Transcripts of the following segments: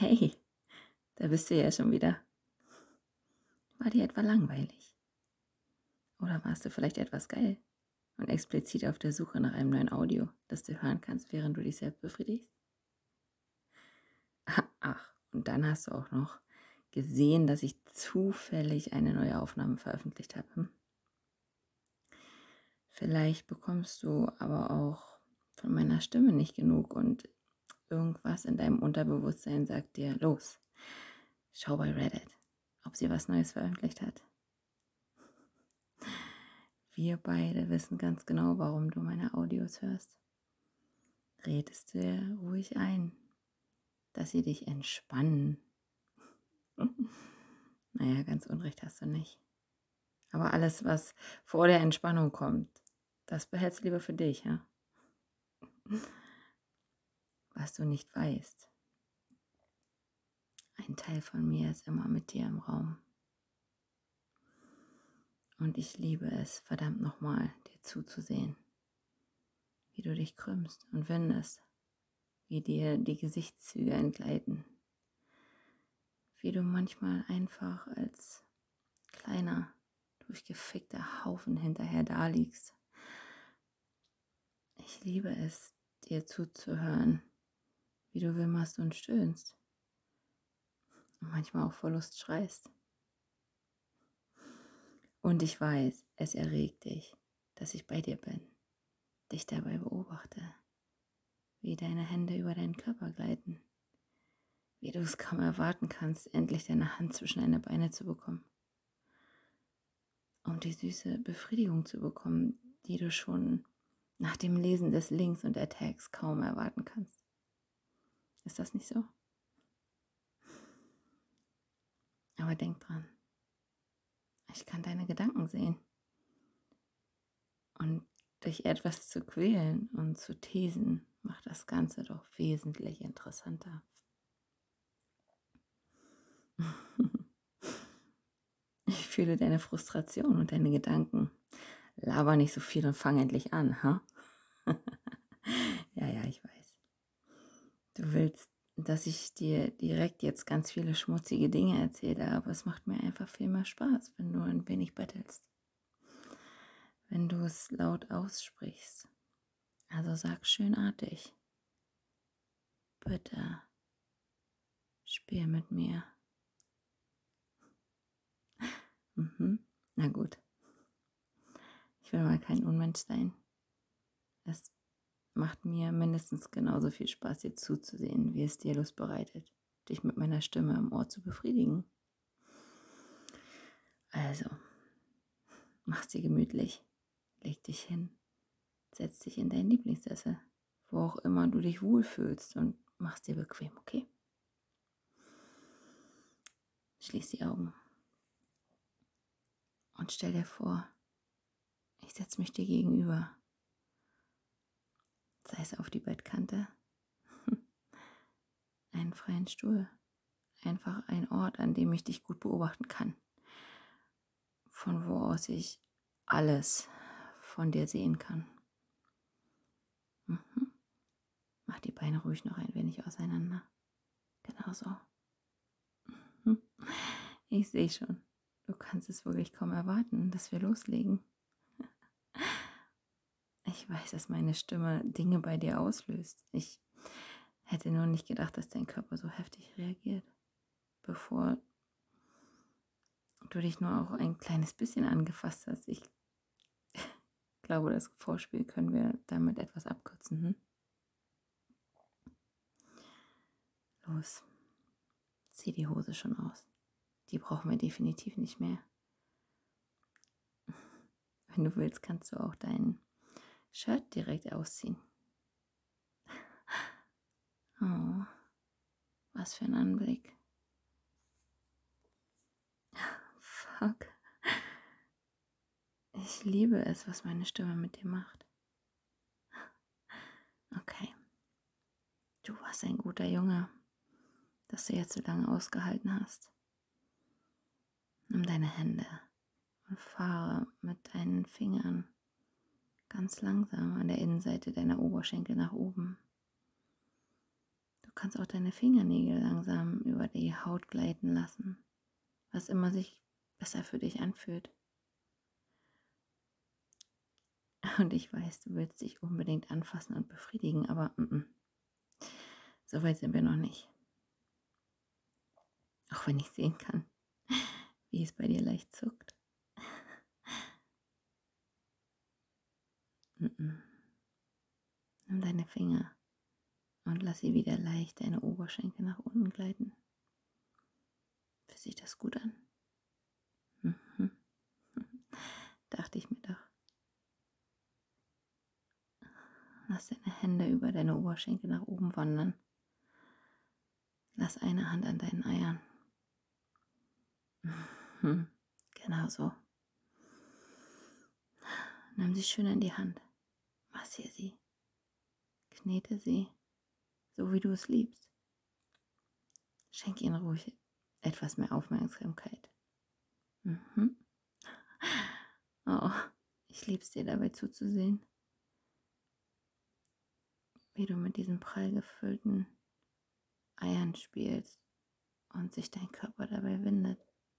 Hey, da bist du ja schon wieder. War dir etwa langweilig? Oder warst du vielleicht etwas geil und explizit auf der Suche nach einem neuen Audio, das du hören kannst, während du dich selbst befriedigst? Ach, und dann hast du auch noch gesehen, dass ich zufällig eine neue Aufnahme veröffentlicht habe. Vielleicht bekommst du aber auch von meiner Stimme nicht genug und irgendwas in deinem Unterbewusstsein sagt dir, los, schau bei Reddit, ob sie was Neues veröffentlicht hat. Wir beide wissen ganz genau, warum du meine Audios hörst. Redest du dir ruhig ein, dass sie dich entspannen. Naja, ganz Unrecht hast du nicht. Aber alles, was vor der Entspannung kommt, das behältst du lieber für dich, ja? Was du nicht weißt. Ein Teil von mir ist immer mit dir im Raum. Und ich liebe es, verdammt nochmal, dir zuzusehen. Wie du dich krümmst und windest. Wie dir die Gesichtszüge entgleiten. Wie du manchmal einfach als kleiner, durchgefickter Haufen hinterher daliegst. Ich liebe es, dir zuzuhören, wie du wimmerst und stöhnst. Und manchmal auch vor Lust schreist. Und ich weiß, es erregt dich, dass ich bei dir bin, dich dabei beobachte, wie deine Hände über deinen Körper gleiten, wie du es kaum erwarten kannst, endlich deine Hand zwischen deine Beine zu bekommen, um die süße Befriedigung zu bekommen, die du schon nach dem Lesen des Links und der Tags kaum erwarten kannst. Ist das nicht so? Aber denk dran, ich kann deine Gedanken sehen. Und durch etwas zu quälen und zu teasen, macht das Ganze doch wesentlich interessanter. Ich fühle deine Frustration und deine Gedanken. Laber nicht so viel und fang endlich an, ha? Ja, ich weiß. Du willst, dass ich dir direkt jetzt ganz viele schmutzige Dinge erzähle, aber es macht mir einfach viel mehr Spaß, wenn du ein wenig bettelst. Wenn du es laut aussprichst. Also sag schönartig. Bitte, spiel mit mir. Na gut. Ich will mal kein Unmensch sein. Es macht mir mindestens genauso viel Spaß, dir zuzusehen, wie es dir Lust bereitet, dich mit meiner Stimme im Ohr zu befriedigen. Also, mach's dir gemütlich, leg dich hin, setz dich in deinen Lieblingssessel, wo auch immer du dich wohlfühlst und mach's dir bequem, okay? Schließ die Augen und stell dir vor, ich setze mich dir gegenüber, sei es auf die Bettkante, einen freien Stuhl, einfach ein Ort, an dem ich dich gut beobachten kann, von wo aus ich alles von dir sehen kann. Mach die Beine ruhig noch ein wenig auseinander. Genau so. Ich sehe schon, du kannst es wirklich kaum erwarten, dass wir loslegen. Ich weiß, dass meine Stimme Dinge bei dir auslöst. Ich hätte nur nicht gedacht, dass dein Körper so heftig reagiert, bevor du dich nur auch ein kleines bisschen angefasst hast. Ich glaube, das Vorspiel können wir damit etwas abkürzen. Los, zieh die Hose schon aus. Die brauchen wir definitiv nicht mehr. Wenn du willst, kannst du auch dein Shirt direkt ausziehen. Oh, was für ein Anblick. Fuck. Ich liebe es, was meine Stimme mit dir macht. Okay. Du warst ein guter Junge, dass du jetzt so lange ausgehalten hast. Nimm deine Hände und fahre mit deinen Fingern ganz langsam an der Innenseite deiner Oberschenkel nach oben. Du kannst auch deine Fingernägel langsam über die Haut gleiten lassen, was immer sich besser für dich anfühlt. Und ich weiß, du willst dich unbedingt anfassen und befriedigen, aber so weit sind wir noch nicht. Auch wenn ich sehen kann, wie es bei dir leicht zuckt. Nimm deine Finger und lass sie wieder leicht deine Oberschenkel nach unten gleiten. Fühlt sich das gut an? Mhm. Dachte ich mir doch. Lass deine Hände über deine Oberschenkel nach oben wandern. Lass eine Hand an deinen Eiern. Genau so. Nimm sie schön in die Hand. Massier sie. Knete sie, so wie du es liebst. Schenk ihnen ruhig etwas mehr Aufmerksamkeit. Oh, ich lieb's dir dabei zuzusehen, wie du mit diesen prall gefüllten Eiern spielst und sich dein Körper dabei windet.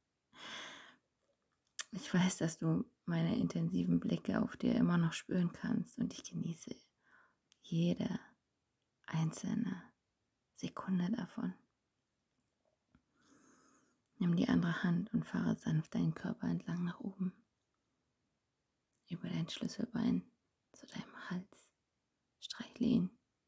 Ich weiß, dass du meine intensiven Blicke auf dir immer noch spüren kannst und ich genieße jede einzelne Sekunde davon. Nimm die andere Hand und fahre sanft deinen Körper entlang nach oben, über dein Schlüsselbein zu deinem Hals. Streichle ihn.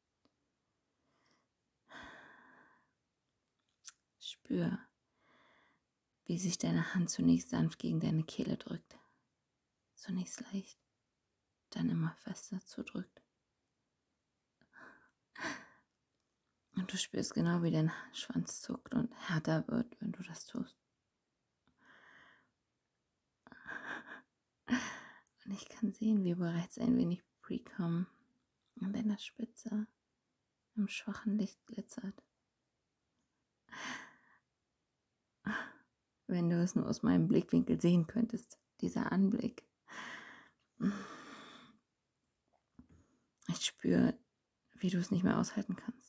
Spür, wie sich deine Hand zunächst sanft gegen deine Kehle drückt. Zunächst leicht, dann immer fester zudrückt. Und du spürst genau, wie dein Schwanz zuckt und härter wird, wenn du das tust. Und ich kann sehen, wie bereits ein wenig Precum an deiner Spitze im schwachen Licht glitzert. Wenn du es nur aus meinem Blickwinkel sehen könntest, dieser Anblick. Ich spüre, wie du es nicht mehr aushalten kannst.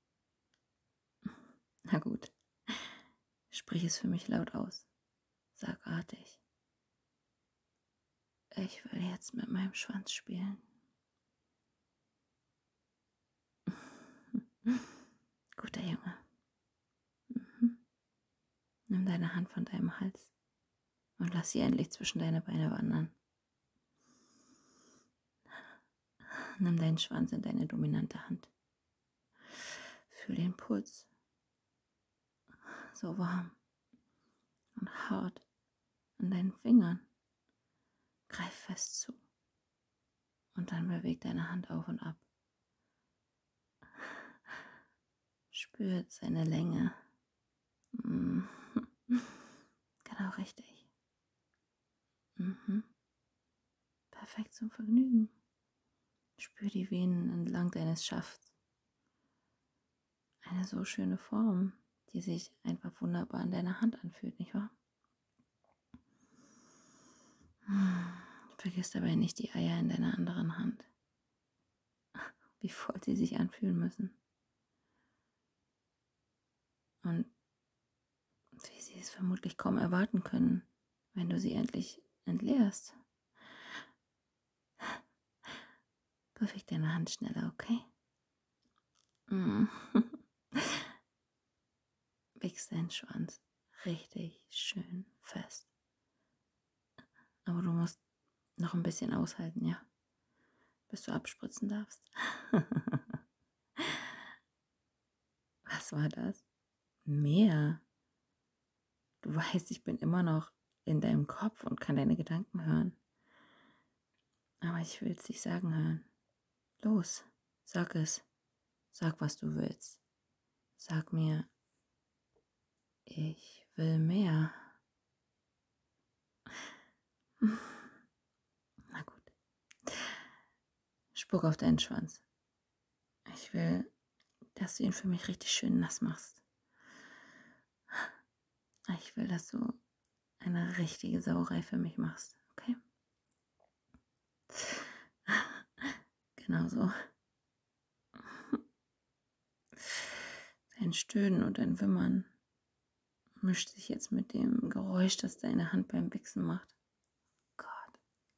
Na gut, sprich es für mich laut aus. Sag artig. Ich will jetzt mit meinem Schwanz spielen. Guter Junge. Nimm deine Hand von deinem Hals und lass sie endlich zwischen deine Beine wandern. Nimm deinen Schwanz in deine dominante Hand. Fühl den Puls. So warm und hart an deinen Fingern. Greif fest zu. Und dann beweg deine Hand auf und ab. Spür seine Länge. Genau richtig. Perfekt zum Vergnügen. Spür die Venen entlang deines Schafts. Eine so schöne Form, die sich einfach wunderbar an deiner Hand anfühlt, nicht wahr? Vergiss dabei nicht die Eier in deiner anderen Hand. Wie voll sie sich anfühlen müssen. Und wie sie es vermutlich kaum erwarten können, wenn du sie endlich entleerst. Beweg deine Hand schneller, okay? Wichs deinen Schwanz richtig schön fest. Aber du musst noch ein bisschen aushalten, ja? Bis du abspritzen darfst. Was war das? Mehr? Du weißt, ich bin immer noch in deinem Kopf und kann deine Gedanken hören. Aber ich will es dich sagen hören. Los, sag es. Sag, was du willst. Sag mir, ich will mehr. Na gut. Spuck auf deinen Schwanz. Ich will, dass du ihn für mich richtig schön nass machst. Ich will, dass du eine richtige Sauerei für mich machst, okay? Genau so. Dein Stöhnen und dein Wimmern mischt sich jetzt mit dem Geräusch, das deine Hand beim Wichsen macht. Gott.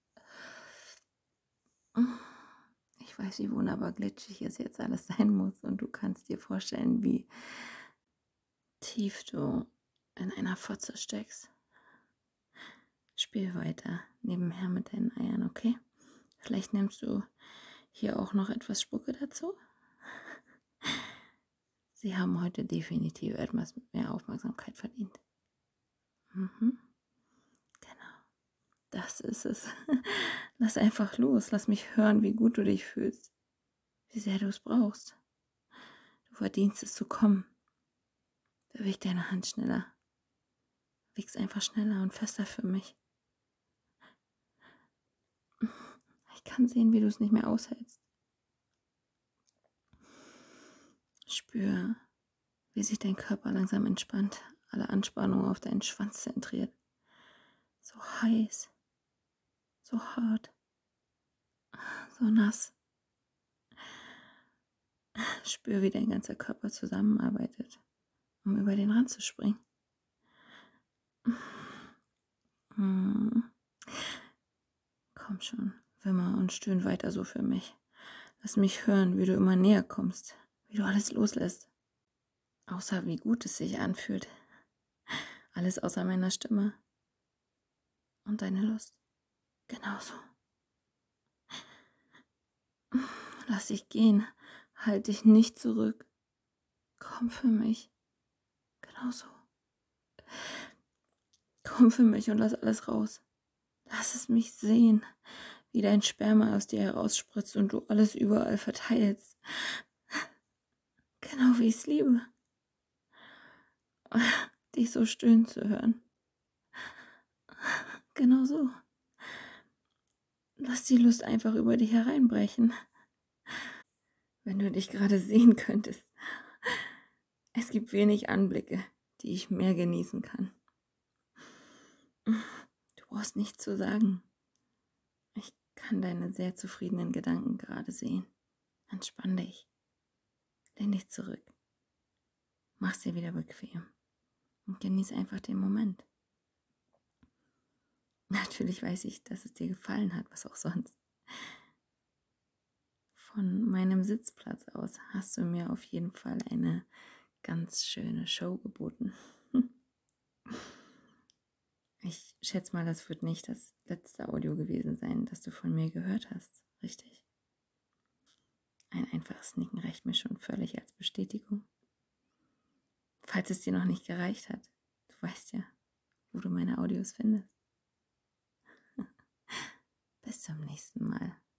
Ich weiß, wie wunderbar glitschig es jetzt alles sein muss und du kannst dir vorstellen, wie tief du in einer Fotze steckst. Spiel weiter nebenher mit deinen Eiern, okay? Vielleicht nimmst du hier auch noch etwas Spucke dazu. Sie haben heute definitiv etwas mehr Aufmerksamkeit verdient. Genau, das ist es. Lass einfach los, lass mich hören, wie gut du dich fühlst, wie sehr du es brauchst. Du verdienst es zu kommen. Beweg deine Hand schneller. Wichs einfach schneller und fester für mich. Ich kann sehen, wie du es nicht mehr aushältst. Spür, wie sich dein Körper langsam entspannt, alle Anspannung auf deinen Schwanz zentriert. So heiß, so hart, so nass. Spür, wie dein ganzer Körper zusammenarbeitet, um über den Rand zu springen. Komm schon, wimmer und stöhn weiter so für mich. Lass mich hören, wie du immer näher kommst, wie du alles loslässt. Außer wie gut es sich anfühlt. Alles außer meiner Stimme. Und deine Lust. Genauso. Lass dich gehen. Halt dich nicht zurück. Komm für mich. Genauso. Komm für mich und lass alles raus. Lass es mich sehen, wie dein Sperma aus dir herausspritzt und du alles überall verteilst. Genau wie ich es liebe. Dich so stöhnen zu hören. Genau so. Lass die Lust einfach über dich hereinbrechen. Wenn du dich gerade sehen könntest. Es gibt wenig Anblicke, die ich mehr genießen kann. Du brauchst nichts zu sagen. Ich kann deine sehr zufriedenen Gedanken gerade sehen. Entspann dich. Lehn dich zurück. Mach's dir wieder bequem. Und genieß einfach den Moment. Natürlich weiß ich, dass es dir gefallen hat, was auch sonst. Von meinem Sitzplatz aus hast du mir auf jeden Fall eine ganz schöne Show geboten. Ich schätze mal, das wird nicht das letzte Audio gewesen sein, das du von mir gehört hast, richtig? Ein einfaches Nicken reicht mir schon völlig als Bestätigung. Falls es dir noch nicht gereicht hat, du weißt ja, wo du meine Audios findest. Bis zum nächsten Mal.